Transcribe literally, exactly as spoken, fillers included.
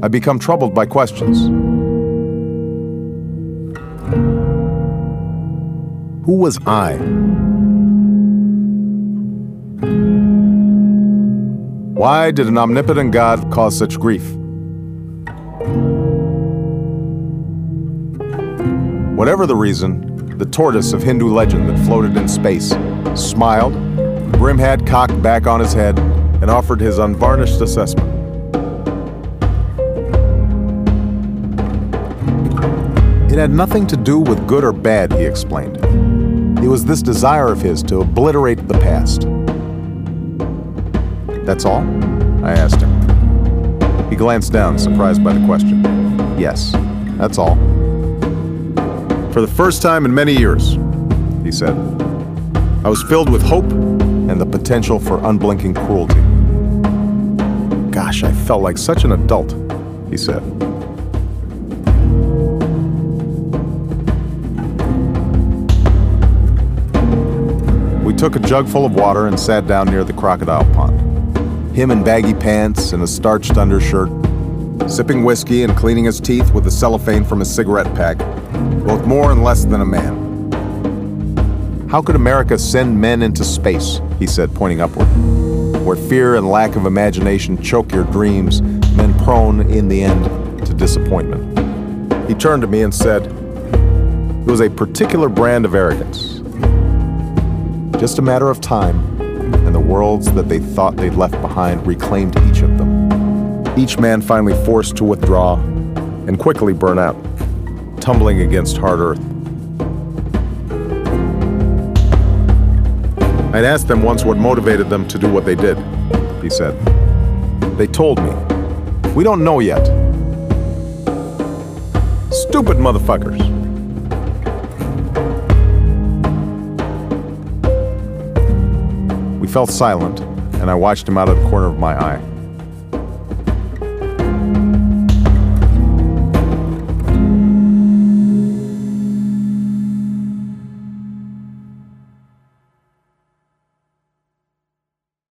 I become troubled by questions. Who was I? Why did an omnipotent God cause such grief? Whatever the reason, the tortoise of Hindu legend that floated in space smiled, brim hat cocked back on his head, and offered his unvarnished assessment. It had nothing to do with good or bad, he explained. It was this desire of his to obliterate the past. That's all? I asked him. He glanced down, surprised by the question. Yes, that's all. For the first time in many years, he said, I was filled with hope and the potential for unblinking cruelty. Gosh, I felt like such an adult, he said. We took a jug full of water and sat down near the crocodile pond. Him in baggy pants and a starched undershirt, sipping whiskey and cleaning his teeth with the cellophane from his cigarette pack, both more and less than a man. How could America send men into space, he said, pointing upward, where fear and lack of imagination choke your dreams, men prone, in the end, to disappointment? He turned to me and said, it was a particular brand of arrogance. Just a matter of time, and the worlds that they thought they'd left behind reclaimed each of them. Each man finally forced to withdraw and quickly burn out, tumbling against hard earth. I'd asked them once what motivated them to do what they did, he said. They told me, we don't know yet. Stupid motherfuckers. We fell silent, and I watched him out of the corner of my eye.